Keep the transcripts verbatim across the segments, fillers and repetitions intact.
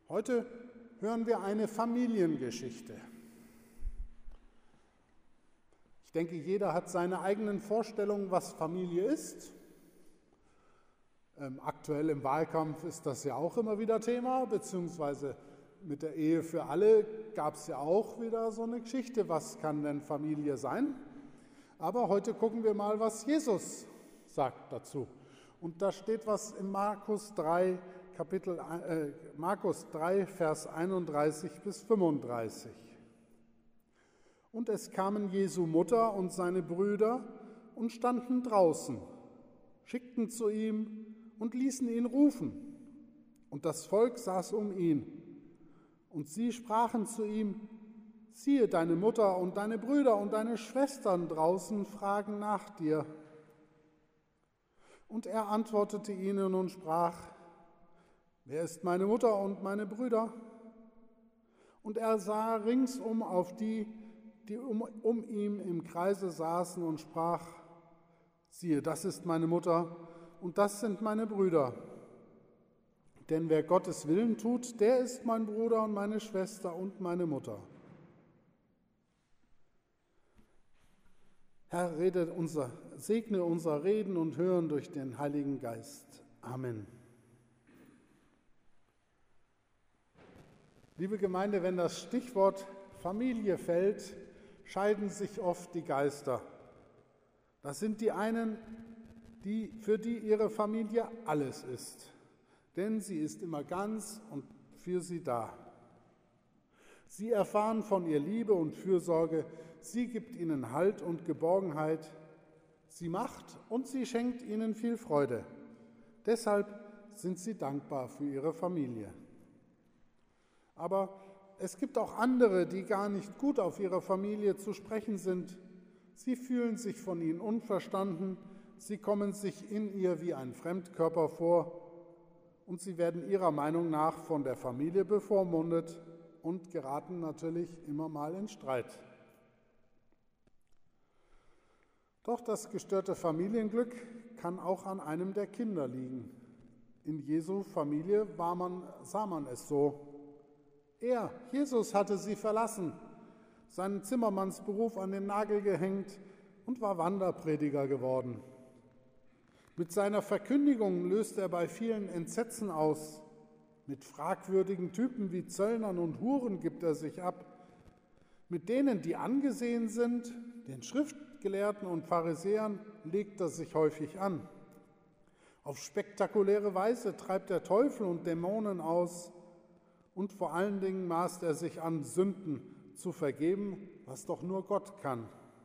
Heute hören wir eine Familiengeschichte. Ich denke, jeder hat seine eigenen Vorstellungen, was Familie ist. Ähm, aktuell im Wahlkampf ist das ja auch immer wieder Thema, beziehungsweise mit der Ehe für alle gab es ja auch wieder so eine Geschichte, was kann denn Familie sein? Aber heute gucken wir mal, was Jesus sagt dazu. Und da steht was in Markus drei, Kapitel, äh, Markus drei, Vers einunddreißig bis fünfunddreißig. Und es kamen Jesu Mutter und seine Brüder und standen draußen, schickten zu ihm und ließen ihn rufen. Und das Volk saß um ihn. Und sie sprachen zu ihm: Siehe, deine Mutter und deine Brüder und deine Schwestern draußen fragen nach dir. Und er antwortete ihnen und sprach: Wer ist meine Mutter und meine Brüder? Und er sah ringsum auf die, die um, um ihn im Kreise saßen und sprach: Siehe, das ist meine Mutter und das sind meine Brüder. Denn wer Gottes Willen tut, der ist mein Bruder und meine Schwester und meine Mutter. Herr, rede unser, segne unser Reden und Hören durch den Heiligen Geist. Amen. Liebe Gemeinde, wenn das Stichwort Familie fällt, scheiden sich oft die Geister. Das sind die einen, die, für die ihre Familie alles ist, denn sie ist immer ganz und für sie da. Sie erfahren von ihr Liebe und Fürsorge, sie gibt ihnen Halt und Geborgenheit, sie macht und sie schenkt ihnen viel Freude. Deshalb sind sie dankbar für ihre Familie. Aber es gibt auch andere, die gar nicht gut auf ihre Familie zu sprechen sind. Sie fühlen sich von ihnen unverstanden, sie kommen sich in ihr wie ein Fremdkörper vor und sie werden ihrer Meinung nach von der Familie bevormundet und geraten natürlich immer mal in Streit. Doch das gestörte Familienglück kann auch an einem der Kinder liegen. In Jesu Familie war man, sah man es so. Er, Jesus, hatte sie verlassen, seinen Zimmermannsberuf an den Nagel gehängt und war Wanderprediger geworden. Mit seiner Verkündigung löste er bei vielen Entsetzen aus. Mit fragwürdigen Typen wie Zöllnern und Huren gibt er sich ab. Mit denen, die angesehen sind, den Schriftgelehrten und Pharisäern, legt er sich häufig an. Auf spektakuläre Weise treibt er Teufel und Dämonen aus. Und vor allen Dingen maßt er sich an, Sünden zu vergeben, was doch nur Gott kann.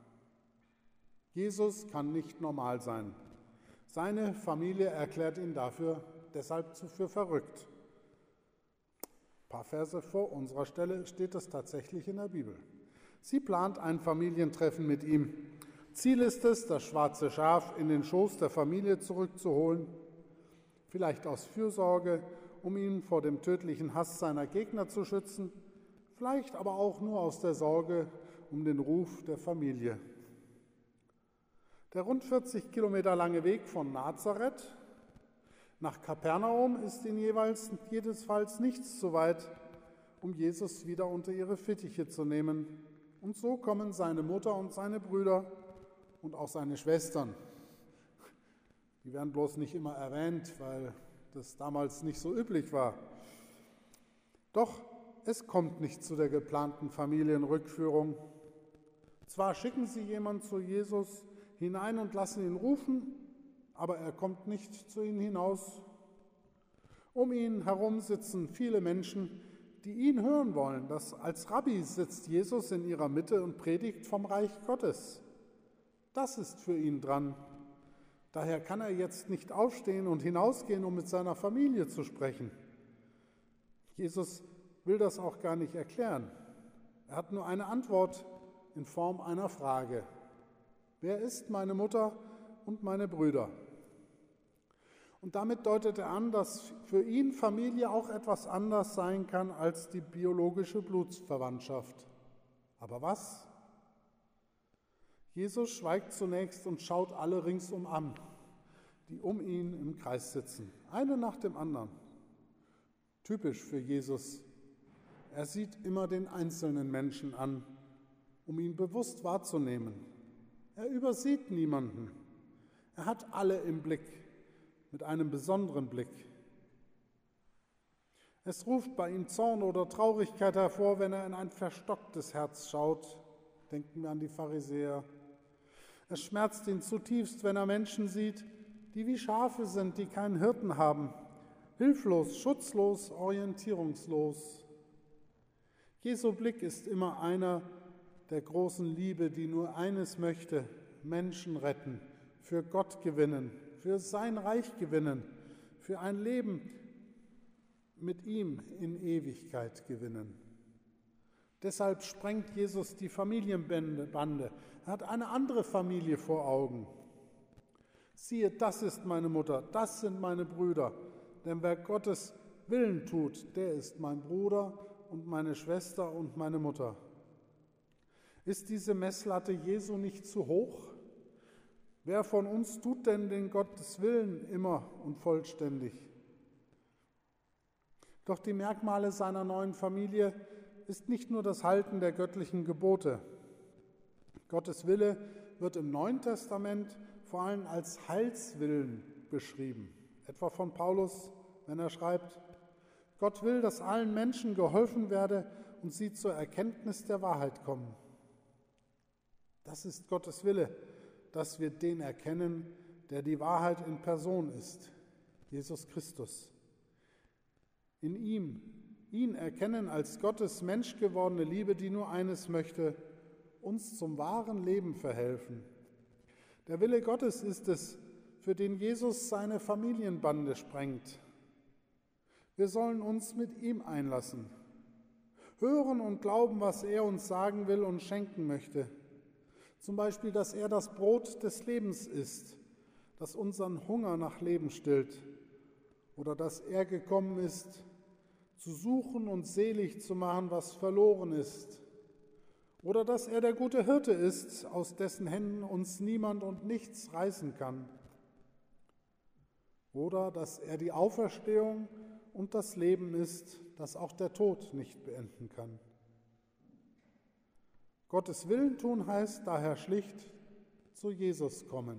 Jesus kann nicht normal sein. Seine Familie erklärt ihn dafür deshalb für verrückt. Ein paar Verse vor unserer Stelle steht es tatsächlich in der Bibel. Sie plant ein Familientreffen mit ihm. Ziel ist es, das schwarze Schaf in den Schoß der Familie zurückzuholen, vielleicht aus Fürsorge, um ihn vor dem tödlichen Hass seiner Gegner zu schützen, vielleicht aber auch nur aus der Sorge um den Ruf der Familie. Der rund vierzig Kilometer lange Weg von Nazareth nach Kapernaum ist in jeweils jedesfalls nichts zu weit, um Jesus wieder unter ihre Fittiche zu nehmen. Und so kommen seine Mutter und seine Brüder und auch seine Schwestern. Die werden bloß nicht immer erwähnt, weil das damals nicht so üblich war. Doch es kommt nicht zu der geplanten Familienrückführung. Zwar schicken sie jemanden zu Jesus hinein und lassen ihn rufen, aber er kommt nicht zu ihnen hinaus. Um ihn herum sitzen viele Menschen, die ihn hören wollen. Das als Rabbi sitzt Jesus in ihrer Mitte und predigt vom Reich Gottes. Das ist für ihn dran. Daher kann er jetzt nicht aufstehen und hinausgehen, um mit seiner Familie zu sprechen. Jesus will das auch gar nicht erklären. Er hat nur eine Antwort in Form einer Frage. Wer ist meine Mutter und meine Brüder? Und damit deutet er an, dass für ihn Familie auch etwas anders sein kann als die biologische Blutsverwandtschaft. Aber was? Jesus schweigt zunächst und schaut alle ringsum an, die um ihn im Kreis sitzen, eine nach dem anderen. Typisch für Jesus. Er sieht immer den einzelnen Menschen an, um ihn bewusst wahrzunehmen. Er übersieht niemanden. Er hat alle im Blick, mit einem besonderen Blick. Es ruft bei ihm Zorn oder Traurigkeit hervor, wenn er in ein verstocktes Herz schaut. Denken wir an die Pharisäer. Es schmerzt ihn zutiefst, wenn er Menschen sieht, die wie Schafe sind, die keinen Hirten haben, hilflos, schutzlos, orientierungslos. Jesu Blick ist immer einer der großen Liebe, die nur eines möchte: Menschen retten, für Gott gewinnen, für sein Reich gewinnen, für ein Leben mit ihm in Ewigkeit gewinnen. Deshalb sprengt Jesus die Familienbande. Er hat eine andere Familie vor Augen. Siehe, das ist meine Mutter, das sind meine Brüder. Denn wer Gottes Willen tut, der ist mein Bruder und meine Schwester und meine Mutter. Ist diese Messlatte Jesu nicht zu hoch? Wer von uns tut denn den Gottes Willen immer und vollständig? Doch die Merkmale seiner neuen Familie ist nicht nur das Halten der göttlichen Gebote. Gottes Wille wird im Neuen Testament vor allem als Heilswillen beschrieben. Etwa von Paulus, wenn er schreibt: Gott will, dass allen Menschen geholfen werde und sie zur Erkenntnis der Wahrheit kommen. Das ist Gottes Wille, dass wir den erkennen, der die Wahrheit in Person ist, Jesus Christus. In ihm, ihn erkennen als Gottes menschgewordene Liebe, die nur eines möchte: uns zum wahren Leben verhelfen. Der Wille Gottes ist es, für den Jesus seine Familienbande sprengt. Wir sollen uns mit ihm einlassen, hören und glauben, was er uns sagen will und schenken möchte. Zum Beispiel, dass er das Brot des Lebens ist, das unseren Hunger nach Leben stillt, oder dass er gekommen ist, zu suchen und selig zu machen, was verloren ist, oder dass er der gute Hirte ist, aus dessen Händen uns niemand und nichts reißen kann, oder dass er die Auferstehung und das Leben ist, das auch der Tod nicht beenden kann. Gottes Willen tun heißt daher schlicht zu Jesus kommen.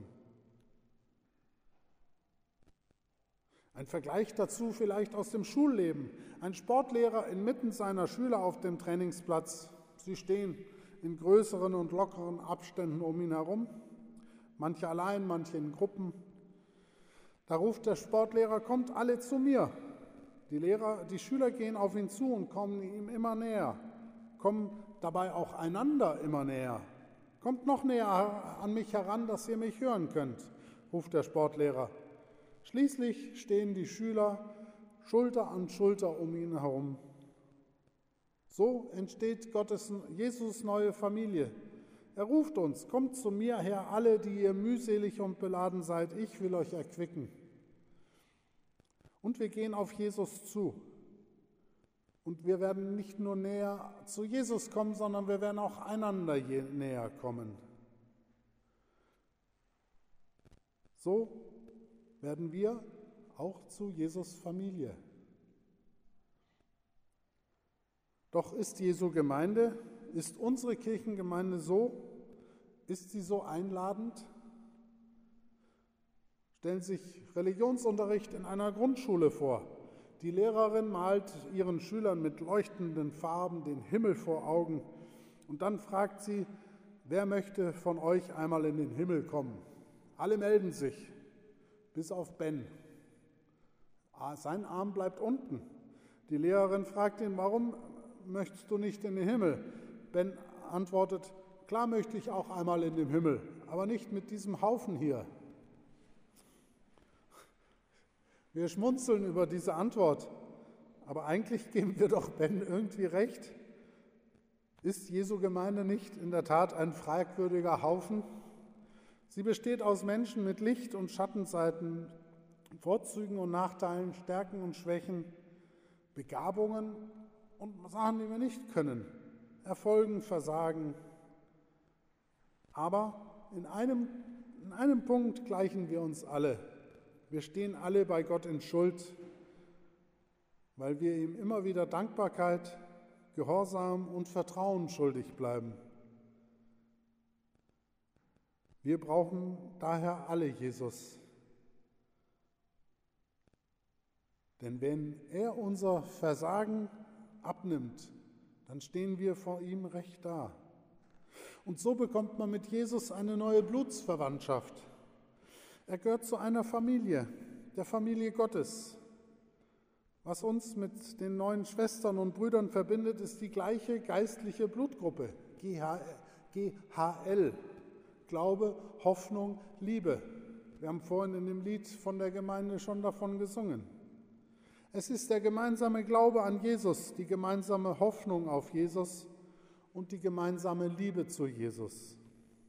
Ein Vergleich dazu vielleicht aus dem Schulleben. Ein Sportlehrer inmitten seiner Schüler auf dem Trainingsplatz. Sie stehen in größeren und lockeren Abständen um ihn herum, manche allein, manche in Gruppen. Da ruft der Sportlehrer: Kommt alle zu mir. Die Lehrer, die Schüler gehen auf ihn zu und kommen ihm immer näher, kommen dabei auch einander immer näher. Kommt noch näher an mich heran, dass ihr mich hören könnt, ruft der Sportlehrer. Schließlich stehen die Schüler Schulter an Schulter um ihn herum. So entsteht Gottes, Jesus' neue Familie. Er ruft uns: Kommt zu mir her, alle, die ihr mühselig und beladen seid, ich will euch erquicken. Und wir gehen auf Jesus zu. Und wir werden nicht nur näher zu Jesus kommen, sondern wir werden auch einander näher kommen. So werden wir auch zu Jesus Familie. Doch ist Jesu Gemeinde, ist unsere Kirchengemeinde so, ist sie so einladend? Stellen Sie sich Religionsunterricht in einer Grundschule vor. Die Lehrerin malt ihren Schülern mit leuchtenden Farben den Himmel vor Augen und dann fragt sie: Wer möchte von euch einmal in den Himmel kommen? Alle melden sich, bis auf Ben. Sein Arm bleibt unten. Die Lehrerin fragt ihn: Warum möchtest du nicht in den Himmel? Ben antwortet: Klar möchte ich auch einmal in den Himmel, aber nicht mit diesem Haufen hier. Wir schmunzeln über diese Antwort, aber eigentlich geben wir doch Ben irgendwie recht. Ist Jesu Gemeinde nicht in der Tat ein fragwürdiger Haufen? Sie besteht aus Menschen mit Licht- und Schattenseiten, Vorzügen und Nachteilen, Stärken und Schwächen, Begabungen und Sachen, die wir nicht können, Erfolgen, Versagen. Aber in einem, in einem Punkt gleichen wir uns alle. Wir stehen alle bei Gott in Schuld. weil wir ihm immer wieder Dankbarkeit, Gehorsam und Vertrauen schuldig bleiben. Wir brauchen daher alle Jesus. Denn wenn er unser Versagen abnimmt, dann stehen wir vor ihm recht da. Und so bekommt man mit Jesus eine neue Blutsverwandtschaft. Er gehört zu einer Familie, der Familie Gottes. Was uns mit den neuen Schwestern und Brüdern verbindet, ist die gleiche geistliche Blutgruppe, G H L, Glaube, Hoffnung, Liebe. Wir haben vorhin in dem Lied von der Gemeinde schon davon gesungen. Es ist der gemeinsame Glaube an Jesus, die gemeinsame Hoffnung auf Jesus und die gemeinsame Liebe zu Jesus.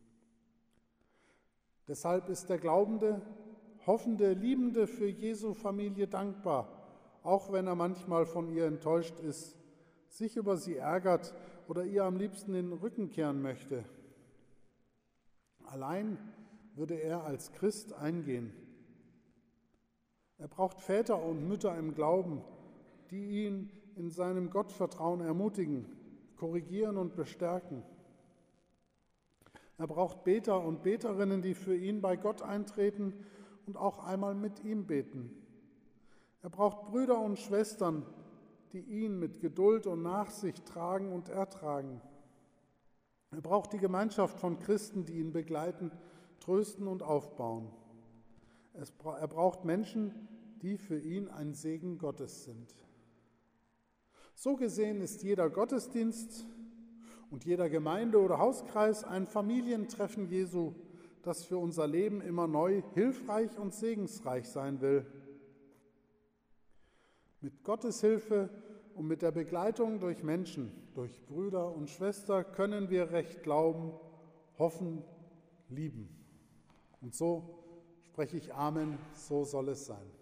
Deshalb ist der glaubende, hoffende, liebende für Jesu Familie dankbar, auch wenn er manchmal von ihr enttäuscht ist, sich über sie ärgert oder ihr am liebsten den Rücken kehren möchte. Allein würde er als Christ eingehen. Er braucht Väter und Mütter im Glauben, die ihn in seinem Gottvertrauen ermutigen, korrigieren und bestärken. Er braucht Beter und Beterinnen, die für ihn bei Gott eintreten und auch einmal mit ihm beten. Er braucht Brüder und Schwestern, die ihn mit Geduld und Nachsicht tragen und ertragen. Er braucht die Gemeinschaft von Christen, die ihn begleiten, trösten und aufbauen. Er braucht Menschen, die für ihn ein Segen Gottes sind. So gesehen ist jeder Gottesdienst und jeder Gemeinde- oder Hauskreis ein Familientreffen Jesu, das für unser Leben immer neu hilfreich und segensreich sein will. Mit Gottes Hilfe und mit der Begleitung durch Menschen, durch Brüder und Schwestern können wir recht glauben, hoffen, lieben. Und so spreche ich Amen, so soll es sein.